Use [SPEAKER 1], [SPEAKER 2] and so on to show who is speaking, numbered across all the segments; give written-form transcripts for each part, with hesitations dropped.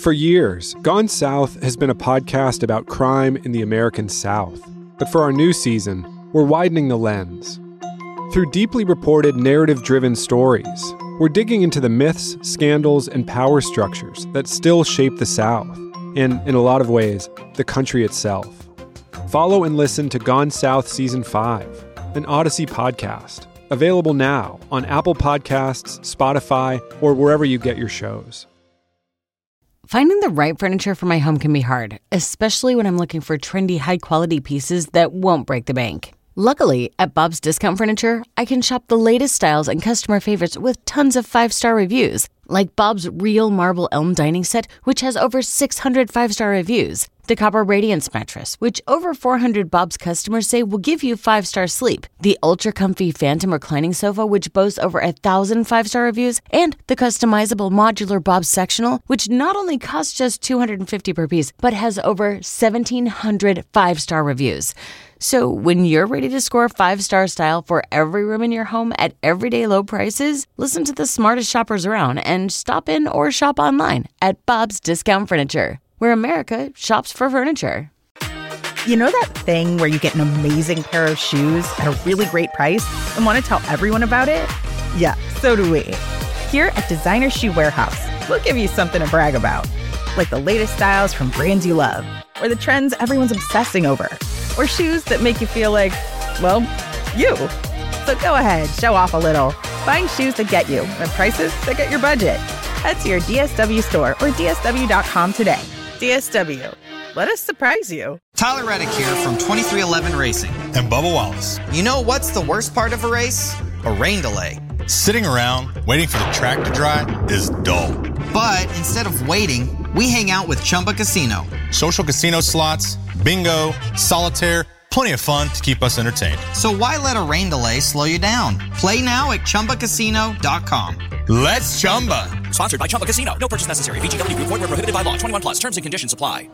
[SPEAKER 1] For years, Gone South has been a podcast about crime in the American South. But for our new season, we're widening the lens. Through deeply reported, narrative-driven stories, we're digging into the myths, scandals, and power structures that still shape the South, and, in a lot of ways, the country itself. Follow and listen to Gone South Season 5, an Odyssey podcast, available now on Apple Podcasts, Spotify, or wherever you get your shows.
[SPEAKER 2] Finding the right furniture for my home can be hard, especially when I'm looking for trendy, high-quality pieces that won't break the bank. Luckily, at Bob's Discount Furniture, I can shop the latest styles and customer favorites with tons of 5-star reviews, like Bob's Real Marble Elm Dining Set, which has over 600 5-star reviews. The Copper Radiance Mattress, which over 400 Bob's customers say will give you 5-star sleep. The Ultra Comfy Phantom Reclining Sofa, which boasts over 1,000 5-star reviews. And the customizable modular Bob's Sectional, which not only costs just $250 per piece, but has over 1,700 5-star reviews. So when you're ready to score 5-star style for every room in your home at everyday low prices, listen to the smartest shoppers around and stop in or shop online at Bob's Discount Furniture, where America shops for furniture.
[SPEAKER 3] You know that thing where you get an amazing pair of shoes at a really great price and want to tell everyone about it? Yeah, so do we. Here at Designer Shoe Warehouse, we'll give you something to brag about, like the latest styles from brands you love, or the trends everyone's obsessing over, or shoes that make you feel like, well, you. So go ahead, show off a little. Find shoes that get you at prices that get your budget. Head to your DSW store or DSW.com today. DSW. Let us surprise you.
[SPEAKER 4] Tyler Reddick here from 2311 Racing.
[SPEAKER 5] And Bubba Wallace.
[SPEAKER 4] You know what's the worst part of a race? A rain delay.
[SPEAKER 5] Sitting around waiting for the track to dry is dull.
[SPEAKER 4] But instead of waiting, we hang out with Chumba Casino.
[SPEAKER 5] Social casino slots, bingo, solitaire, plenty of fun to keep us entertained.
[SPEAKER 4] So why let a rain delay slow you down? Play now at ChumbaCasino.com.
[SPEAKER 5] Let's Chumba.
[SPEAKER 6] Sponsored by Chumba Casino. No purchase necessary. VGW Group. Void where prohibited by law. 21 plus. Terms and conditions apply.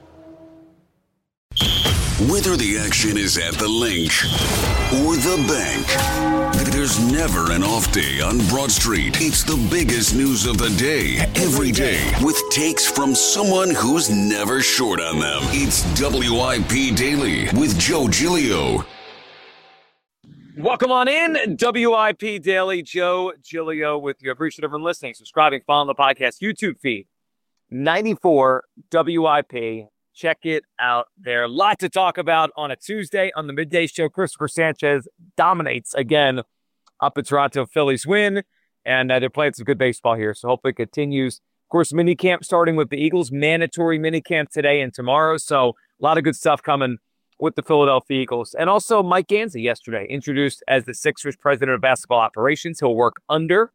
[SPEAKER 7] Whether the action is at the link or the bank, there's never an off day on Broad Street. It's the biggest news of the day, every day, with takes from someone who's never short on them. It's WIP Daily with Joe Giglio.
[SPEAKER 8] Welcome on in, WIP Daily. Joe Giglio with you. Appreciate everyone listening, subscribing, following the podcast YouTube feed. 94 WIP. Check it out there. A lot to talk about on a Tuesday on the midday show. Christopher Sanchez dominates again up at Toronto. Phillies win, and they're playing some good baseball here, so hopefully it continues. Of course, minicamp starting with the Eagles. Mandatory minicamp today and tomorrow, so a lot of good stuff coming with the Philadelphia Eagles. And also Mike Gansey yesterday, introduced as the Sixers president of basketball operations. He'll work under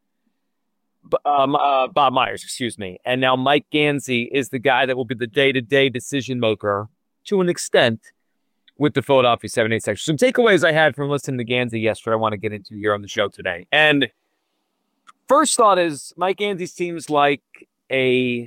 [SPEAKER 8] Bob Myers, and now Mike Gansey is the guy that will be the day-to-day decision maker to an extent with the Philadelphia 76ers. Some takeaways I had from listening to Gansey yesterday I want to get into here on the show today. And first thought is Mike Gansey seems like a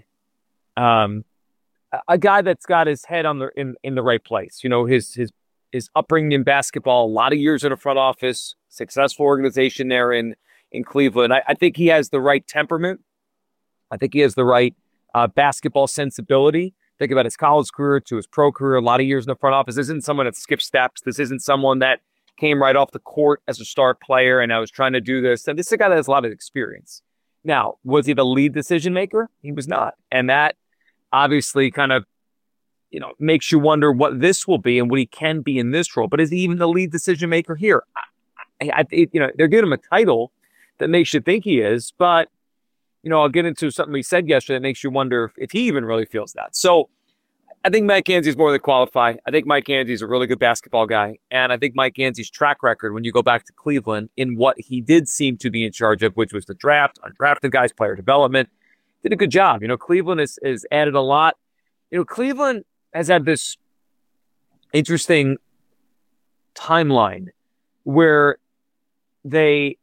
[SPEAKER 8] guy that's got his head on in the right place. You know, his upbringing in basketball, a lot of years in the front office, successful organization there in Cleveland. I think he has the right temperament. I think he has the right basketball sensibility. Think about his college career to his pro career, a lot of years in the front office. This isn't someone that skipped steps. This isn't someone that came right off the court as a star player and I was trying to do this. And this is a guy that has a lot of experience. Now, was he the lead decision maker? He was not. And that obviously kind of, makes you wonder what this will be and what he can be in this role. But is he even the lead decision maker here? They're giving him a title that makes you think he is, but, I'll get into something he said yesterday that makes you wonder if he even really feels that. So I think Mike Gansey is more than qualified. I think Mike Gansey is a really good basketball guy. And I think Mike Gansey's track record, when you go back to Cleveland, in what he did seem to be in charge of, which was the draft, undrafted guys, player development, did a good job. Cleveland has added a lot. Cleveland has had this interesting timeline where they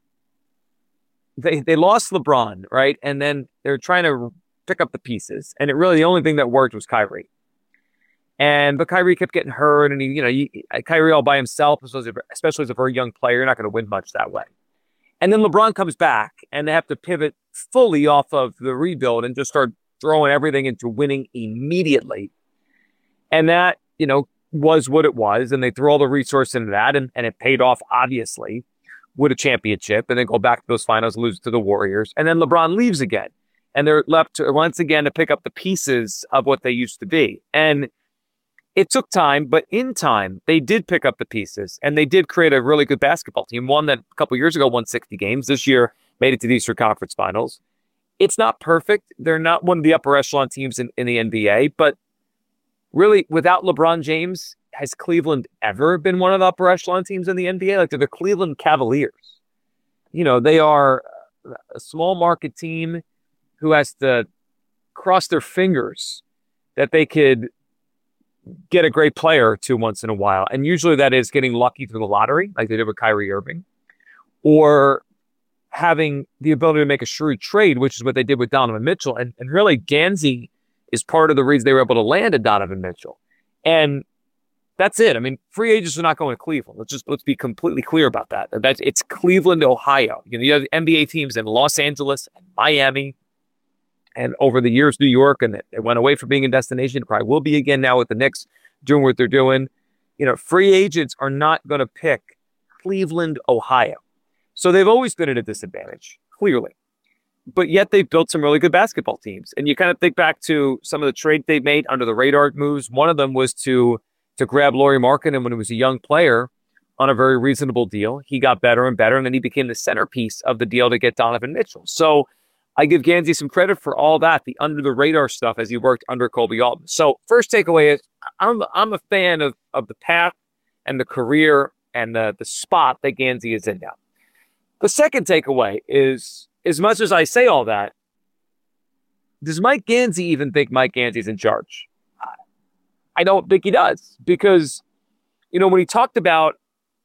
[SPEAKER 8] lost LeBron, right? And then they're trying to pick up the pieces. And the only thing that worked was Kyrie. But Kyrie kept getting hurt. And Kyrie all by himself, especially as a very young player, you're not going to win much that way. And then LeBron comes back and they have to pivot fully off of the rebuild and just start throwing everything into winning immediately. And that, was what it was. And they threw all the resource into that, and it paid off, obviously, with a championship, and then go back to those finals, lose to the Warriors. And then LeBron leaves again. And they're left once again to pick up the pieces of what they used to be. And it took time, but in time, they did pick up the pieces, and they did create a really good basketball team. One that a couple years ago won 60 games. This year made it to the Eastern Conference Finals. It's not perfect. They're not one of the upper echelon teams in the NBA, but really, without LeBron James, has Cleveland ever been one of the upper echelon teams in the NBA? Like, they're the Cleveland Cavaliers. They are a small market team who has to cross their fingers that they could get a great player or two once in a while. And usually that is getting lucky through the lottery, like they did with Kyrie Irving, or having the ability to make a shrewd trade, which is what they did with Donovan Mitchell. And really, Gansey is part of the reason they were able to land a Donovan Mitchell. And that's it. I mean, free agents are not going to Cleveland. Let's be completely clear about that. It's Cleveland, Ohio. You have NBA teams in Los Angeles and Miami, and over the years, New York, and it went away from being a destination. It probably will be again now with the Knicks doing what they're doing. Free agents are not going to pick Cleveland, Ohio. So they've always been at a disadvantage, clearly. But yet they've built some really good basketball teams. And you kind of think back to some of the trades they made under the radar moves. One of them was to grab Lauri Markkanen when he was a young player on a very reasonable deal. He got better and better, and then he became the centerpiece of the deal to get Donovan Mitchell. So I give Gansey some credit for all that, the under-the-radar stuff, as he worked under Kobe Altman. So first takeaway is I'm a fan of the path and the career and the spot that Gansey is in now. The second takeaway is, as much as I say all that, does Mike Gansey even think Mike Gansey's in charge? I don't think he does, because, when he talked about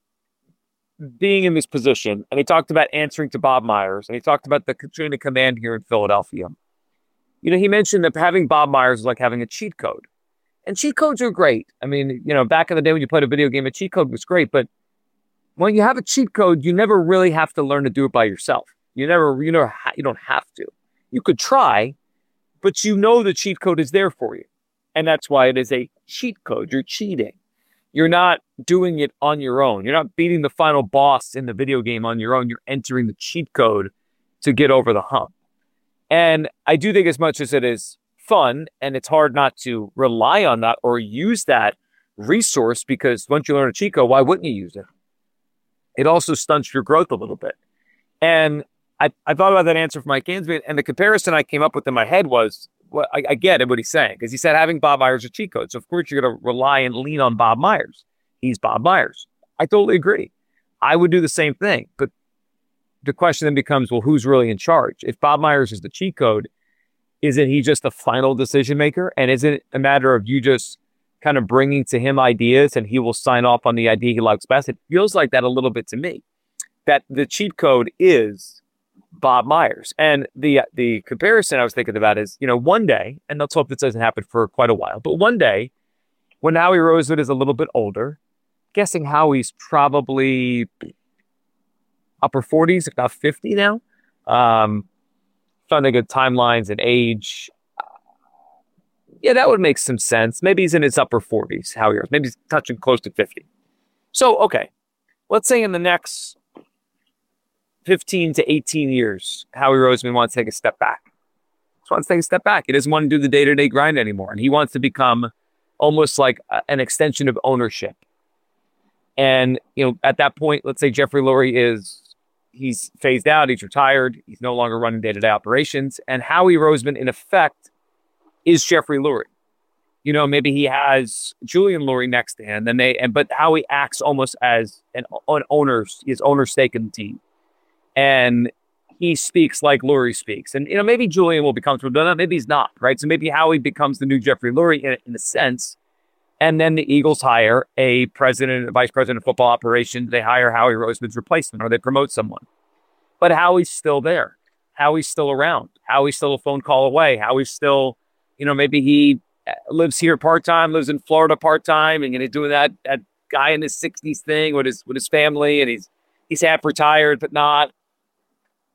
[SPEAKER 8] being in this position, and he talked about answering to Bob Myers, and he talked about the chain of command here in Philadelphia, he mentioned that having Bob Myers is like having a cheat code. And cheat codes are great. I mean, back in the day when you played a video game, a cheat code was great, but when you have a cheat code, you never really have to learn to do it by yourself. You don't have to. You could try, but the cheat code is there for you. And that's why it is a cheat code. You're cheating. You're not doing it on your own. You're not beating the final boss in the video game on your own. You're entering the cheat code to get over the hump. And I do think, as much as it is fun, and it's hard not to rely on that or use that resource, because once you learn a cheat code, why wouldn't you use it? It also stunts your growth a little bit. And I thought about that answer for Mike Gansey, and the comparison I came up with in my head was, well, I get it, what he's saying, because he said having Bob Myers is a cheat code. So, of course, you're going to rely and lean on Bob Myers. He's Bob Myers. I totally agree. I would do the same thing. But the question then becomes, well, who's really in charge? If Bob Myers is the cheat code, isn't he just the final decision maker? And isn't it a matter of you just kind of bringing to him ideas and he will sign off on the idea he likes best? It feels like that a little bit to me, that the cheat code is Bob Myers. And the comparison I was thinking about is, one day, and let's hope this doesn't happen for quite a while, but one day when Howie Roseman is a little bit older, guessing Howie's probably upper 40s, about 50 now. Trying to think of timelines and age. Yeah, that would make some sense. Maybe he's in his upper 40s, Howie Roseman. Maybe he's touching close to 50. So, okay, let's say in the next 15 to 18 years, Howie Roseman wants to take a step back. He wants to take a step back. He doesn't want to do the day-to-day grind anymore. And he wants to become almost like an extension of ownership. And, at that point, let's say Jeffrey Lurie he's phased out, he's retired, he's no longer running day-to-day operations. And Howie Roseman, in effect, is Jeffrey Lurie. Maybe he has Julian Lurie next to him, but Howie acts almost as his owner stake in the team. And he speaks like Lurie speaks. And, maybe Julian will become comfortable, maybe he's not, right? So maybe Howie becomes the new Jeffrey Lurie in a sense. And then the Eagles hire a vice president of football operations. They hire Howie Roseman's replacement, or they promote someone. But Howie's still there. Howie's still around. Howie's still a phone call away. Howie's still, maybe he lives here part-time, lives in Florida part-time, and he's doing that guy in his 60s thing with his family, and he's half retired, but not.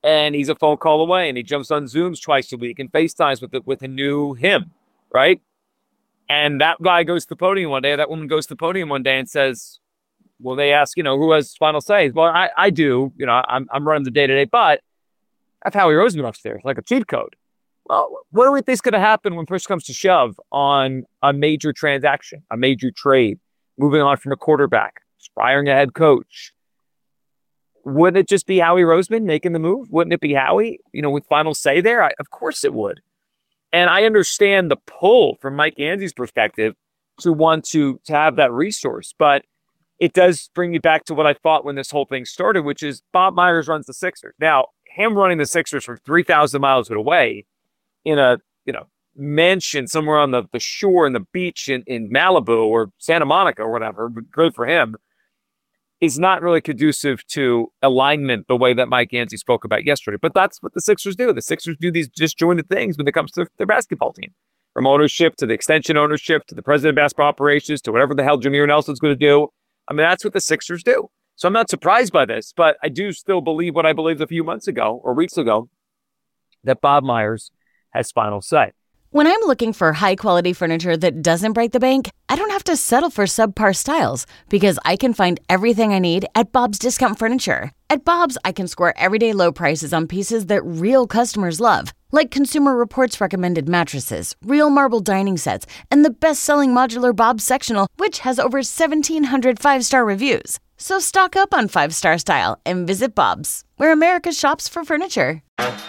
[SPEAKER 8] and he's a phone call away, and he jumps on Zooms twice a week and FaceTimes with a new him, right? And that guy goes to the podium one day, that woman goes to the podium one day and says, well, they ask, who has final say? Well, I do, I'm running the day-to-day, but I have Howie Roseman upstairs, like a cheat code. Well, what do we think is going to happen when push comes to shove on a major transaction, a major trade, moving on from a quarterback, firing a head coach? Wouldn't it just be Howie Roseman making the move? Wouldn't it be Howie, with final say there? Of course it would. And I understand the pull from Mike Anzie's perspective to want to have that resource. But it does bring me back to what I thought when this whole thing started, which is Bob Myers runs the Sixers. Now, him running the Sixers from 3,000 miles away in a, mansion somewhere on the shore and the beach in Malibu or Santa Monica or whatever, good for him, is not really conducive to alignment the way that Mike Anzie spoke about yesterday. But that's what the Sixers do. The Sixers do these disjointed things when it comes to their basketball team. From ownership to the extension ownership to the president of basketball operations to whatever the hell Jameer Nelson's going to do. I mean, that's what the Sixers do. So I'm not surprised by this, but I do still believe what I believed a few months ago or weeks ago, that Bob Myers has final say.
[SPEAKER 2] When I'm looking for high-quality furniture that doesn't break the bank, I don't have to settle for subpar styles because I can find everything I need at Bob's Discount Furniture. At Bob's, I can score everyday low prices on pieces that real customers love, like Consumer Reports recommended mattresses, real marble dining sets, and the best-selling modular Bob's Sectional, which has over 1,700 five-star reviews. So stock up on five-star style and visit Bob's, where America shops for furniture.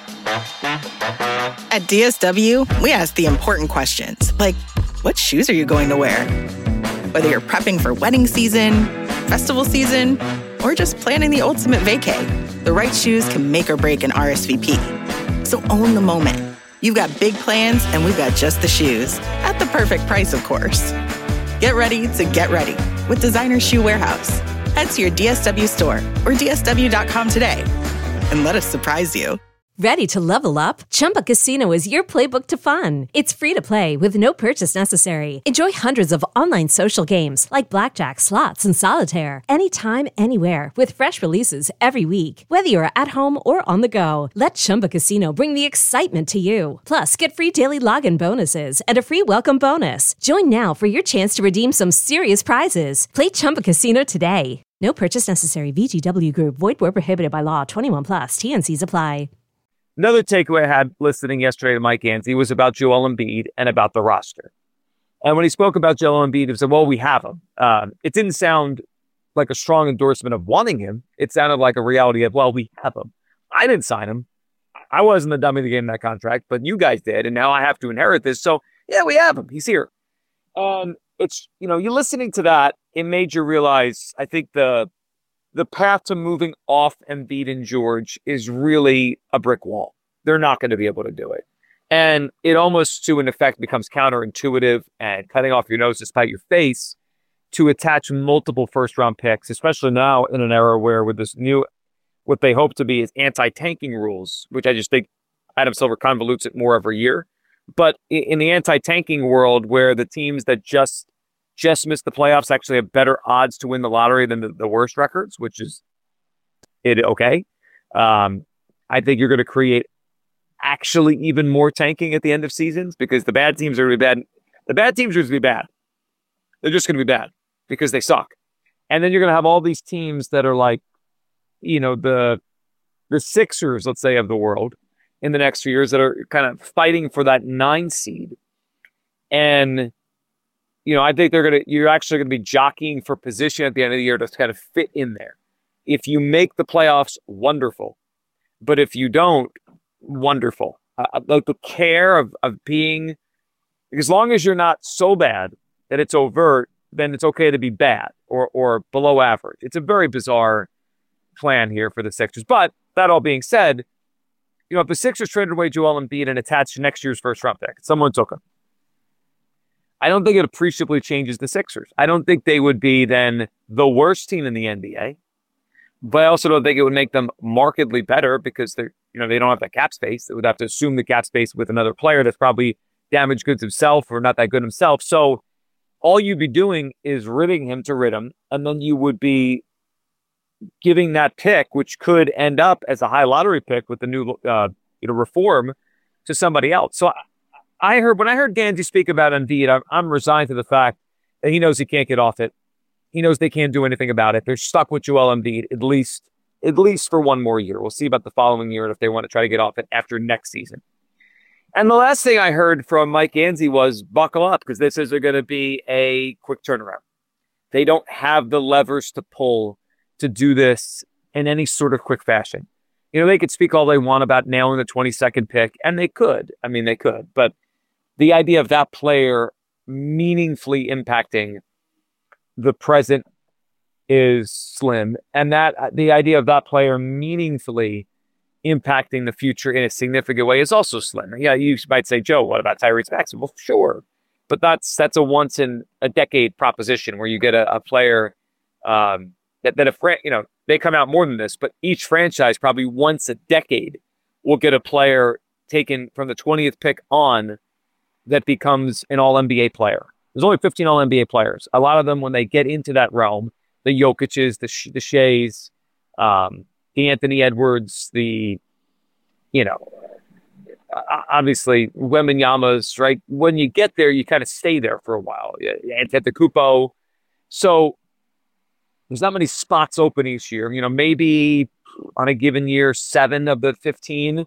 [SPEAKER 3] At DSW, we ask the important questions, like, what shoes are you going to wear? Whether you're prepping for wedding season, festival season, or just planning the ultimate vacay, the right shoes can make or break an RSVP. So own the moment. You've got big plans, and we've got just the shoes. At the perfect price, of course. Get ready to get ready with Designer Shoe Warehouse. Head to your DSW store or DSW.com today and let us surprise you.
[SPEAKER 9] Ready to level up? Chumba Casino is your playbook to fun. It's free to play with no purchase necessary. Enjoy hundreds of online social games like blackjack, slots, and solitaire anytime, anywhere with fresh releases every week. Whether you're at home or on the go, let Chumba Casino bring the excitement to you. Plus, get free daily login bonuses and a free welcome bonus. Join now for your chance to redeem some serious prizes. Play Chumba Casino today. No purchase necessary. VGW Group. Void where prohibited by law. 21 plus. T&Cs apply.
[SPEAKER 8] Another takeaway I had listening yesterday to Mike Anzie was about Joel Embiid and about the roster. And when he spoke about Joel Embiid, he said, well, we have him. It didn't sound like a strong endorsement of wanting him. It sounded like a reality of, well, we have him. I didn't sign him. I wasn't the dummy that gave him that contract, but you guys did. And now I have to inherit this. So yeah, we have him. He's here. It's, you're listening to that. It made you realize, I think the path to moving off Embiid and George is really a brick wall. They're not going to be able to do it. And it almost, to an effect, becomes counterintuitive and cutting off your nose to spite your face to attach multiple first-round picks, especially now in an era where with this new, what they hope to be is anti-tanking rules, which I just think Adam Silver convolutes it more every year. But in the anti-tanking world where the teams that just missed the playoffs actually have better odds to win the lottery than the worst records, which is okay. I think you're going to create actually even more tanking at the end of seasons because the bad teams are going to be bad. The bad teams are going to be bad. They're just going to be bad because they suck. And then you're going to have all these teams that are like, the Sixers, let's say, of the world in the next few years that are kind of fighting for that 9 seed. And I think you're actually going to be jockeying for position at the end of the year to kind of fit in there. If you make the playoffs, wonderful. But if you don't, wonderful. Like the care of being, as long as you're not so bad that it's overt, then it's okay to be bad or below average. It's a very bizarre plan here for the Sixers. But that all being said, if the Sixers traded away Joel Embiid and attached next year's first round pick, someone took him. I don't think it appreciably changes the Sixers. I don't think they would be then the worst team in the NBA, but I also don't think it would make them markedly better because they don't have that cap space. They would have to assume the cap space with another player that's probably damaged goods himself or not that good himself. So all you'd be doing is ridding him to rid him, and then you would be, giving that pick, which could end up as a high lottery pick with the new reform, to somebody else. So when I heard Gansey speak about Embiid, I'm resigned to the fact that he knows he can't get off it. He knows they can't do anything about it. They're stuck with Joel Embiid at least for one more year. We'll see about the following year and if they want to try to get off it after next season. And the last thing I heard from Mike Gansey was buckle up, because this isn't going to be a quick turnaround. They don't have the levers to pull to do this in any sort of quick fashion. They could speak all they want about nailing the 22nd pick, and they could. I mean, they could. But the idea of that player meaningfully impacting the present is slim. And that the idea of that player meaningfully impacting the future in a significant way is also slim. Yeah, you might say, Joe, what about Tyrese Maxey? Well, sure. But that's a once in a decade proposition where you get a player they come out more than this, but each franchise probably once a decade will get a player taken from the 20th pick on that becomes an all-NBA player. There's only 15 all-NBA players. A lot of them, when they get into that realm, the Jokic's, the Sheas, the Anthony Edwards, obviously Wembanyama's, right? When you get there, you kind of stay there for a while. Antetokounmpo. So there's not many spots open each year. Maybe on a given year, 7 of the 15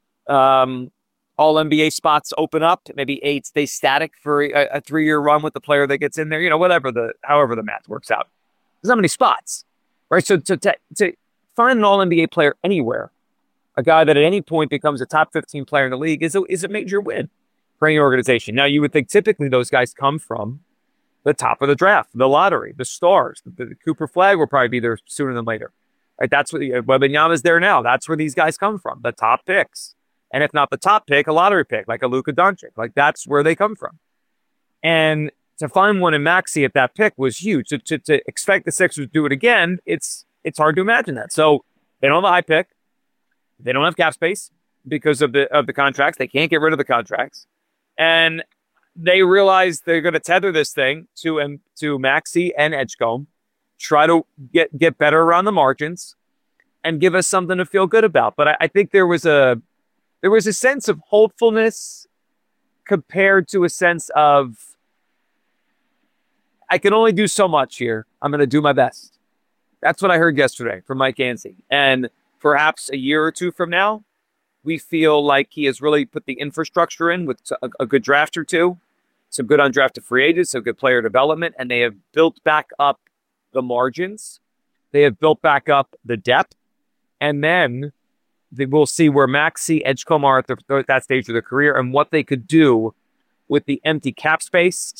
[SPEAKER 8] all-NBA spots open up. Maybe 8 stay static for a 3-year run with the player that gets in there. However the math works out. There's not many spots, right? So to find an all-NBA player anywhere, a guy that at any point becomes a top 15 player in the league, is a major win for any organization. Now, you would think typically those guys come from the top of the draft, the lottery, the stars. The Cooper Flag will probably be there sooner than later. Right? That's what Wembanyama's there now. That's where these guys come from, the top picks. And if not the top pick, a lottery pick, like a Luka Doncic. Like, that's where they come from. And to find one in Maxey at that pick was huge. To expect the Sixers to do it again, it's hard to imagine that. So they don't have a high pick. They don't have cap space because of the contracts. They can't get rid of the contracts. And they realize they're going to tether this thing to Maxey and Edgecombe, try to get better around the margins, and give us something to feel good about. But I think there was a sense of hopefulness compared to a sense of, I can only do so much here. I'm going to do my best. That's what I heard yesterday from Mike Gansey. And perhaps a year or two from now, we feel like he has really put the infrastructure in with a good draft or two, some good undrafted free agents, some good player development, and they have built back up the margins. They have built back up the depth. And then we'll see where Maxey, Edgecombe are at that stage of their career and what they could do with the empty cap space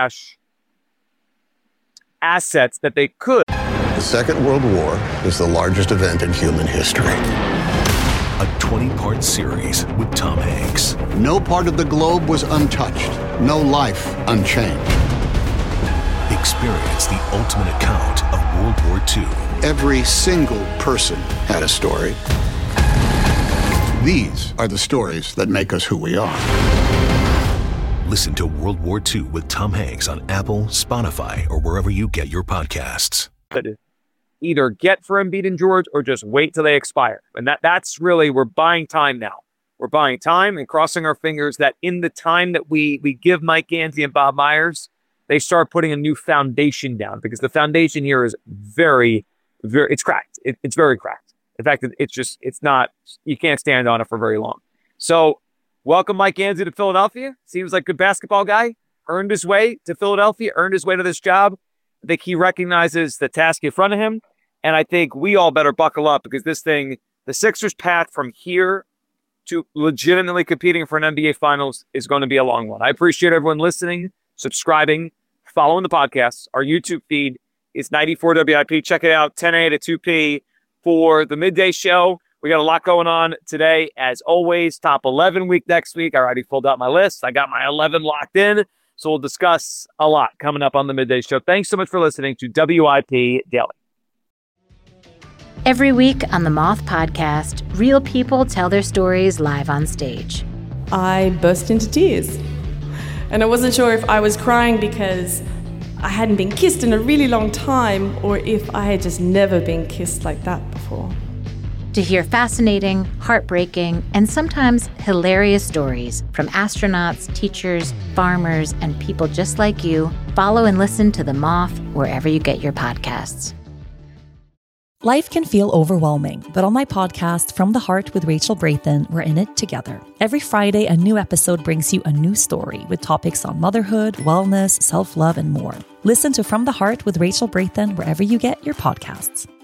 [SPEAKER 8] / assets that they could.
[SPEAKER 10] The Second World War is the largest event in human history.
[SPEAKER 11] A 20-part series with Tom Hanks.
[SPEAKER 10] No part of the globe was untouched. No life unchanged.
[SPEAKER 11] Experience the ultimate account of World War II.
[SPEAKER 10] Every single person had a story. These are the stories that make us who we are.
[SPEAKER 11] Listen to World War II with Tom Hanks on Apple, Spotify, or wherever you get your podcasts.
[SPEAKER 8] Either get for Embiid and George or just wait till they expire. And that's really, we're buying time now. We're buying time and crossing our fingers that in the time that we give Mike Gansey and Bob Myers, they start putting a new foundation down, because the foundation here is very, very, it's cracked. It's very cracked. In fact, it's not, you can't stand on it for very long. So welcome Mike Gansey to Philadelphia. Seems like a good basketball guy. Earned his way to Philadelphia, earned his way to this job. I think he recognizes the task in front of him. And I think we all better buckle up, because this thing, the Sixers' path from here to legitimately competing for an NBA Finals is going to be a long one. I appreciate everyone listening, subscribing, following the podcast. Our YouTube feed is 94 WIP. Check it out, 10 a to 2 p for the midday show. We got a lot going on today. As always, top 11 week next week. I already pulled out my list. I got my 11 locked in. So we'll discuss a lot coming up on the midday show. Thanks so much for listening to WIP Daily.
[SPEAKER 12] Every week on the Moth Podcast, real people tell their stories live on stage.
[SPEAKER 13] I burst into tears. And I wasn't sure if I was crying because I hadn't been kissed in a really long time, or if I had just never been kissed like that before.
[SPEAKER 12] To hear fascinating, heartbreaking, and sometimes hilarious stories from astronauts, teachers, farmers, and people just like you, follow and listen to The Moth wherever you get your podcasts.
[SPEAKER 14] Life can feel overwhelming, but on my podcast, From the Heart with Rachel Brathen, we're in it together. Every Friday, a new episode brings you a new story with topics on motherhood, wellness, self-love, and more. Listen to From the Heart with Rachel Brathen wherever you get your podcasts.